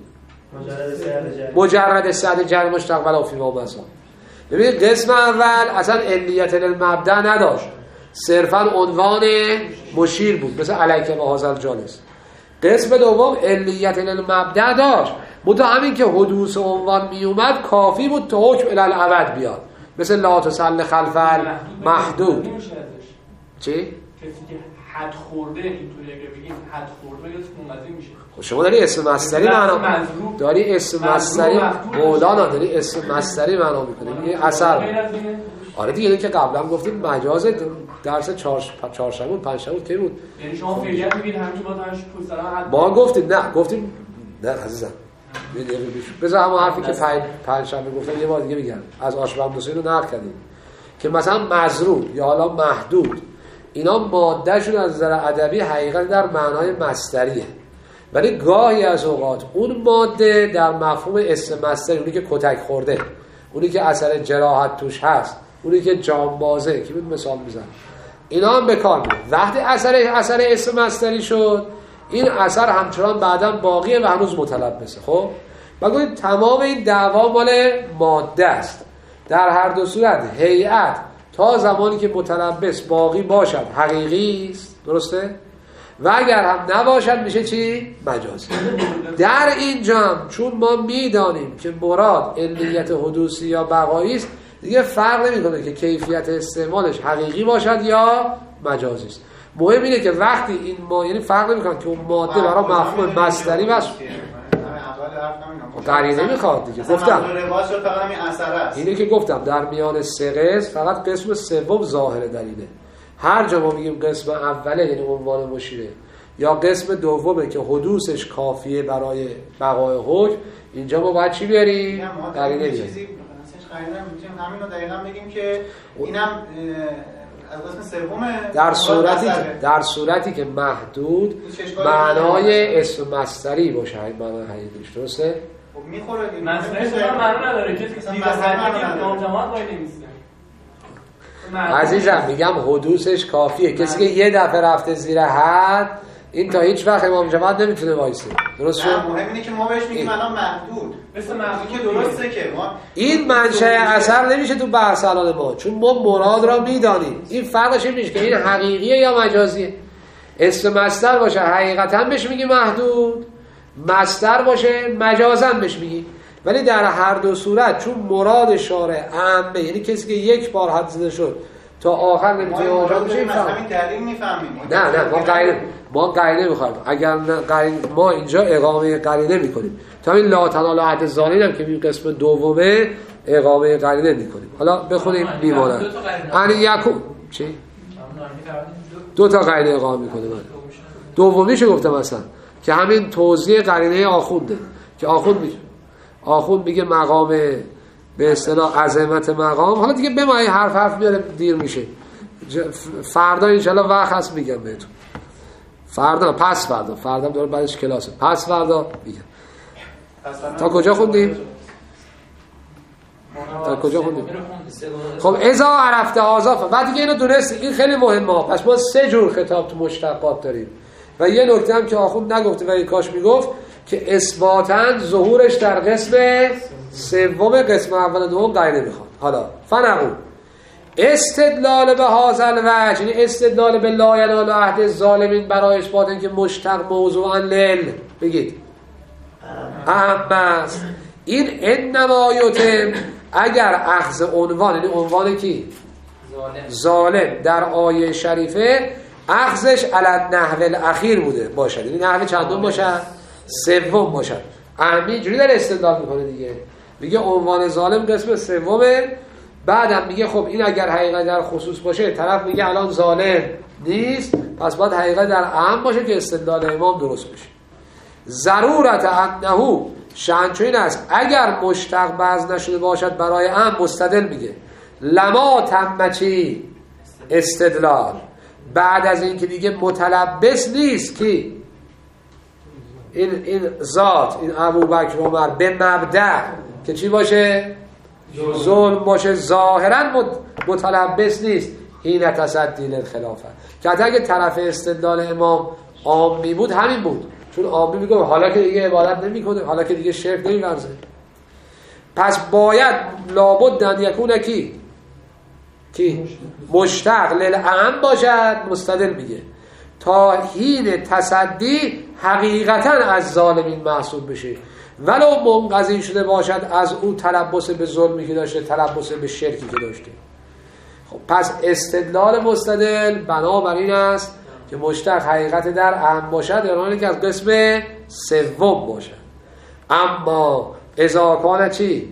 مجرد صد جر مشتق ولا فی ما مضی. ببینید قسم اول اصلا علیت للمبدأ نداشت، صرفا عنوان مشیر بود مثل علیک و هذا الجالس. قسم دوم علیت للمبدأ داشت، متو همین که حدوث عنوان می اومد کافی بود تا حکم الی الابد بیاد، مثل لا تسل خلف المحدود. چی؟ کسی که حد خورده اینطوری اگه بگیم حد خورده یا منقضی میشه. شما داری اسم مصدری معنا داری اسم مصدری مولانا داری اسم مصدری معنا میکنی میگه اثر. آره دیگه اینو که قبلا گفتیم مجاز درس چهارشنبه بود پنجشنبه بود کی بود؟ یعنی شما فعلیت میگید همین ما دانش پول سلام حد ما گفتیم نه گفتیم نه عزیزم بذار همون حرفی که پنجشنبه گفتم یه بار دیگه بگم، از آشبند حسین رو نقل کردیم که مثلا مضروب یا حالا محدود اینا مادهشون از نظر ادبی حقیقتا در معنای مصدریه، ولی گاهی از اوقات اون ماده در مفهوم اسم مصدری، اونی که کتک خورده، اونی که اثر جراحت توش هست، اونی که جانبازه که بود مثال میزن، اینا هم به کار میاد. وقتی اثر اثر اسم مصدری شد این اثر همچنان بعداً باقیه و هنوز متلبسه. خب بگوید تمام این دعوا مال ماده است. در هر دو صورت هیئت تا زمانی که متلبس باقی باشد حقیقی است، درسته؟ و اگر هم نباشد میشه چی؟ مجازی. در اینجا هم چون ما میدانیم که مراد علیت حدوثی یا بقایی است، دیگه فرق نمیکنه که کیفیت استعمالش حقیقی باشد یا مجازی است. مهم اینه که وقتی این ما یعنی فرق نمیکنه که اون ماده برای مفهوم مصدری بس قرینه میخواد دیگه. گفتم اینه که گفتم در میان سه قسم فقط قسم سوم ظاهره دلیله. هر جا ما میگیم قسم اوله یعنی عنوان مشیره یا قسم دومه که حدوثش کافیه برای بقای حکم، اینجا ما باید چی بیاریم؟ قرینه بیاریم. چیزی مثلا همین رو دقیقاً بگیم که اینم از قسم سومه. در صورتی در صورتی که محدود معنای اسم مصدری باشه، این معنای حقیقیش درسته؟ خب میخوره دیگه. مصدری اصلا معنی نداره که دیگه حدی نامجماعت وای نمیسته. عزیزم میگم حدوثش کافیه. کسی که یه دفعه رفته زیر حد این تا هیچ وقت امام جماعت نمیتونه وایسه. درست شد؟ مهم اینه که ما بهش میگیم الان محدود. مثل محدود که درسته که ما این منشأ اثر نمیشه تو بحث الان ما، چون ما مراد را میدانیم. این فرقش این میشه که این حقیقیه یا مجازیه. اسم مصدر باشه حقیقتا بهش میگی محدود، مصدر باشه مجازا بهش میگی. ولی در هر دو صورت چون مراد شارع عامه، یعنی کسی که یک بار حد زده شد تا آخر نمیتونه اونجا بشه، این مثلا این دلیل میفهمیم. نه نه ما قرینه ما قرینه میخوایم. اگر نه قرینه ما اینجا اقامه قرینه میکنیم. تا این لا تنال عهد ظالم هم که این قسم دومه اقامه قرینه میکنیم. حالا بخونیم میمونه. ان یکو چی؟ دو تا قرینه اقامه میکنه. من دومیشو گفتم مثلا که همین توضیح قرینه آخونده که آخوند میگه آخوند میگه مقام به اصطلاح عظمت مقام. حالا دیگه بمایی حرف حرف میاره دیر میشه. فردا انشالله وقت هست میگم بهتون. فردا پس فردا فردا داره بعدش کلاسه. پس فردا میگم. تا کجا خوندیم؟ تا کجا خوندیم؟ خب اذا عرفت آزاف. بعد دیگه اینو دونستی. این خیلی مهمه. پس ما سه جور خطاب تو مشتقات داریم. و یه نکته هم که آخوند نگفته ولی کاش میگفت که اثباتاً ظهورش در قسم سوم قسم اول دوم قرینه میخواد. حالا فنقول استدلال به هازل وجه، یعنی استدلال به لا ینال عهد الظالمین برای اثبات اینکه مشتق موضوعا لیل بگید اهم است. این انما یتم اگر اخذ عنوان، یعنی عنوان کی؟ ظالم در آیه شریفه اخذش علی نحو الاخیر بوده باشد، یعنی نحو چندم باشد؟ سوم باشد. اهمی جوری داره استدلال میکنه دیگه. میگه عنوان ظالم قسم سومه. بعدم میگه خب این اگر حقیقت در خصوص باشه، طرف میگه الان ظالم نیست، پس باید حقیقت در عام باشه که استدلال امام درست بشه. ضرورت انه شأن چو این است اگر مشتق بعض نشده باشد برای عام مستدل میگه لما تم چی استدلال، بعد از این که دیگه متلبس نیست کی این این ذات، این ابوبکر عمر به مبدأ که چی باشه؟ ظلم باشه، ظاهرا متلبس نیست. حین تصدی للخلافه که حتی اگه طرف استدلال امام عامی بود همین بود، چون عامی میگه حالا که دیگه عبادت نمیکنه، حالا که دیگه شرک نمیورزه، پس باید لابد ان یکون کی کی مشتق للعام باشد. مستدل میگه تا حین تصدی حقیقتا از ظالمین محسوب بشه، ولو منقضی شده باشد از او تلبس به ظلمی که داشته، تلبس به شرکی که داشته. خب پس استدلال مستدل بنابراین است که مشتق حقیقت در عام باشد، یعنی که از قسم سوم باشد. اما اذا کان چی؟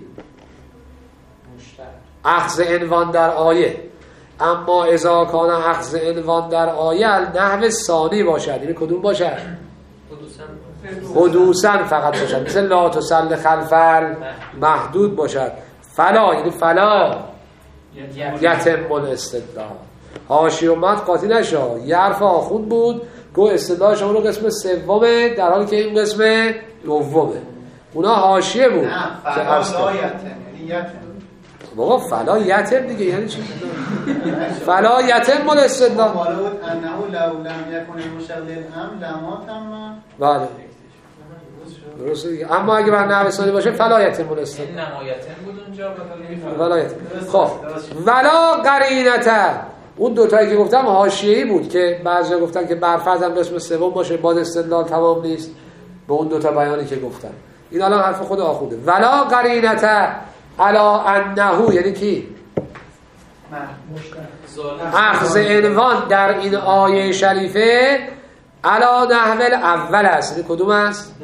اخذ عنوان در آیه. اما اذا کان اخذ عنوان در آیه نحو ثانی باشد، یعنی کدوم باشد؟ حدوثاً فقط باشد، مثل لا تصل خلف محدود باشد. فلا یعنی فلا یتم الاستدلال. حاشیه و متن قاطی نشه. یه حرف آخوند بود گو استدلال شما رو قسم سومه در حالی که این قسم دومه. اونا حاشیه بود. نه فلا لا یتم یعنی یتم. بابا فلا یتم دیگه یعنی چی؟ فلا یتم الاستدلال. قال بود انه لو لم یکن المشتق للعام لما تم. بله درسته دیگه. اما اگه بر نحو ثانی باشه فلا یتم الاستدلال. این نمایتن بود اونجا ولا یتم. خب ولا قرینته. اون دو تایی که گفتم حاشیه‌ای بود که بعضیا گفتن که برفرض هم قسم سوم باشه باز استدلال تمام نیست به اون دو تا بیانی که گفتن. این الان حرف خود آخونده. ولا قرینته علا انه یعنی کی؟ اخذ عنوان در این آیه شریفه علا نحو اول است. این کدوم است؟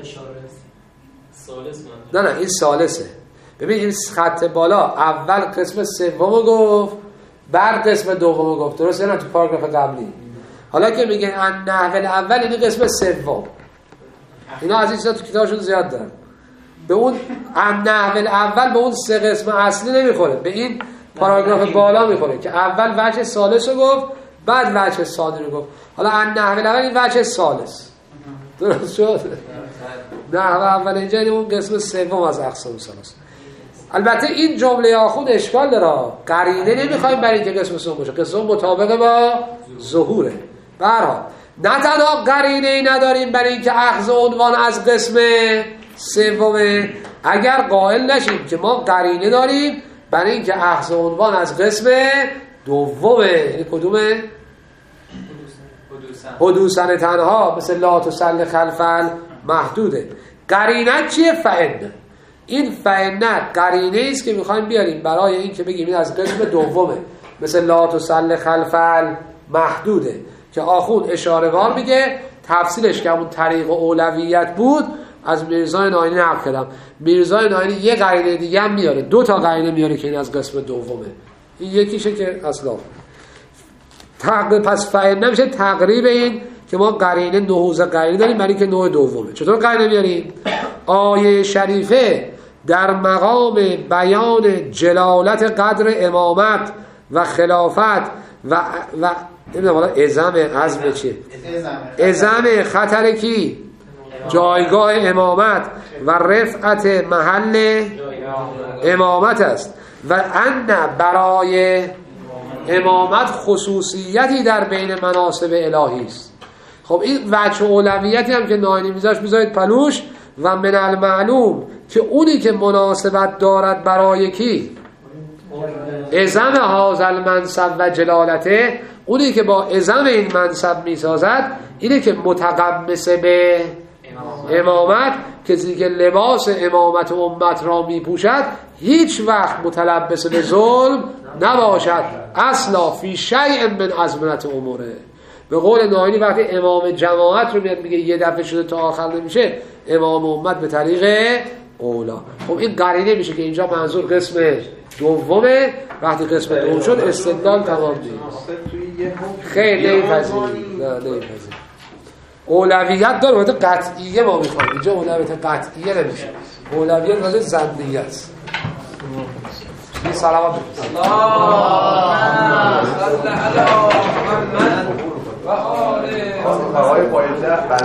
نه نه این ثالثه. ببین این خط بالا اول قسم سوم گفت، بعد قسم دوم گفت، درسته نه تو پاراگراف قبلی. حالا که میگه ان نحو الاول اینی قسم سوم، اینا از این چیزا تو کتابشون زیاد دارن. به اون ان نحو الاول به اون سه قسم اصلی نمیخوره، به این پاراگراف بالا میخوره که اول وجه ثالث رو گفت، بعد وجه ثانی رو گفت. حالا ان نحو الاول این وجه ثالث، درست شد؟ نحو اول اینجا این اون قسم سوم از اقسام ثلاثه. البته این جمله آخون اشکال داره، قرینه نمیخوایم برای اینکه قسم سوم باشه، قسم مطابق با ظهوره. به هر حال نه تنها قرینه ای نداریم برای اینکه اخذ عنوان از قسم سومه، اگر قائل نشیم که ما قرینه داریم برای اینکه اخذ عنوان از قسم دومه. یعنی کدومه؟ حدوثن تنها، مثل لا تسل خلف محدوده. قرینه چیه؟ فعن. این فعن قرینه است که میخوایم بیاریم برای این که بگیم این از قسم دومه، مثل لا تسل خلف محدوده که آخون اشاره وار میگه. تفصیلش که همون طریق و اولویت بود از میرزای ناینی نقل کردم. میرزای ناینی یه قرینه دیگه هم میاره، دو تا قرینه میاره که این از قسم دومه. این یکیشه که اصلا تقریب، پس فعل نمیشه تقریب این که ما قرینه نهوز قرینه داریم برای که نوع دومه. چطور قرینه میاریم؟ آیه شریفه در مقام بیان جلالت قدر امامت و خلافت و و نمیدونم حالا ازم عزم چیه؟ ازم خطر کی؟ جایگاه امامت و رفعت محل امامت است و ان برای امامت خصوصیتی در بین مناصب الهی است. خب این وجه اولویتی هم که ناینی میذاش میذارید پلوش و من المعلوم که اونی که مناسبت دارد برای کی؟ ازم هذا المنصب و جلالته، اونی که با ازم این منصب میسازد اینه که متقمص به امامت، کسی که لباس امامت امت را میپوشد هیچ وقت متلبس به ظلم نباشد اصلا فی شیء من ازمنت اموره. به قول ناینی وقتی امام جماعت رو میاد میگه یه دفعه شده تا آخر نمیشه، امام امت به طریق اولا. خب این قرینه میشه که اینجا منظور قسم دومه. وقتی قسم دوم شد استدلال تمام نیست. خیلی نمیپذیریم، نه نمیپذیریم. اولویت داره، وقتی قطعیه ما میخوایم. اینجا اولویت قطعیه نمیشه، اولویت واسه زندگی است. این سلامت الله صلی علی محمد و آله